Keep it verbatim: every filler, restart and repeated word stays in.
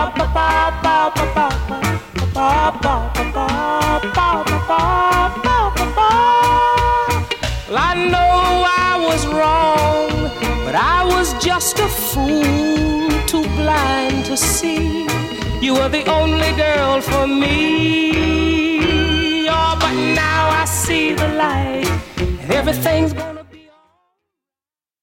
Well, I know I was wrong, but I was just a fool, too blind to see you were the only girl for me. Oh, but now I see the light, and everything's gonna